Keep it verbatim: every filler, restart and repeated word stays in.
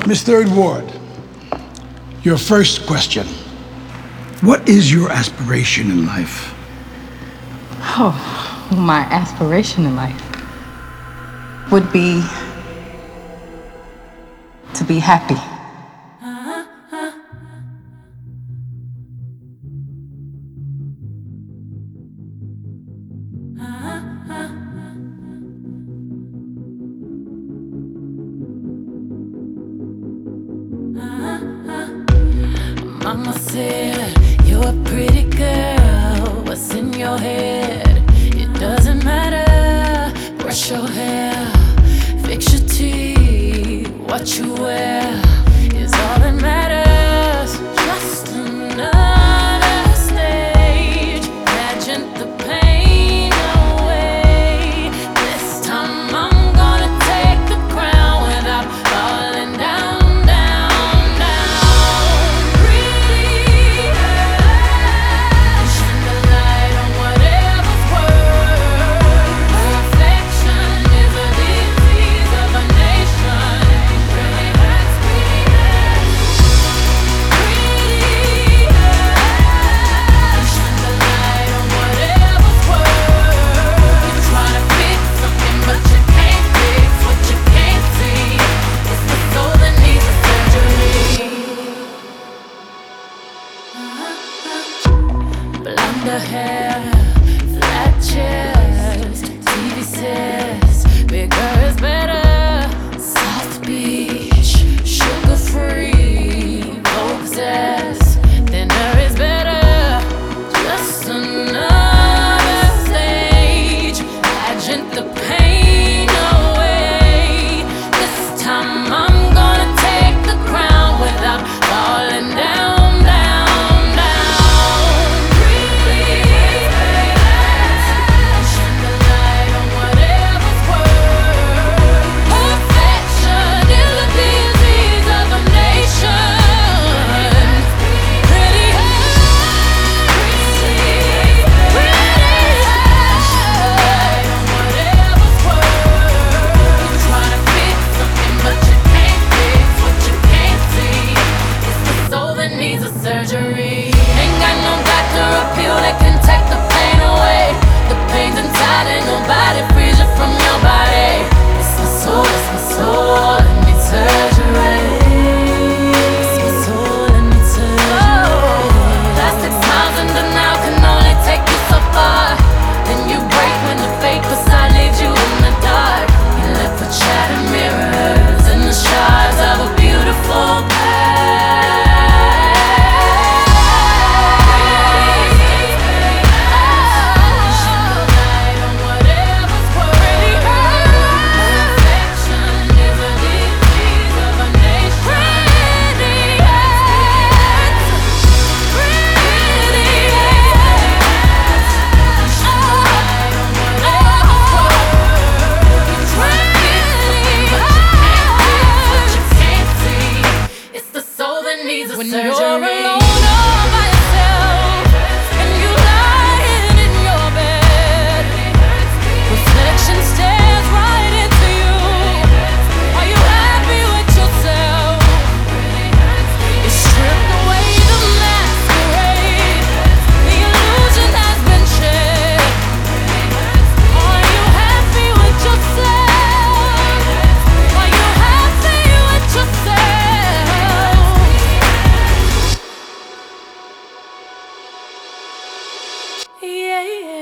Miss Third Ward, your first question. What is your aspiration in life? Oh, my aspiration in life would be to be happy. Mama said, you're a pretty girl. What's in your head? It doesn't matter. Brush your hair, fix your teeth. What you wear is all that matters. Just another stage. Pageant the pain away. This time I'm gonna take the crown without falling down. Blonde hair, flat chest, T V says bigger is better. South Beach, sugar free, Vogue says thinner is better. Just another stage, pageant the pain away. This time I'm gonna take the crown without falling down. Surgery. Ain't got no doctor or pill that can take the pain away. The pain's inside and nobody frees you from your body. It's my soul, it's my soul, it needs surgery. It's my soul, it needs surgery. Plastic smiles and denial can only take you so far. Then you break when the fake facade leaves you in the dark. You're left with shattered mirrors and the shards of a beautiful past. When you're alone all by yourself and you lying in your bed, reflection stares right into you. Are you happy with yourself? You stripped away the masquerade, the illusion has been shed. Are you happy with yourself? Are you happy with yourself? Yeah, yeah.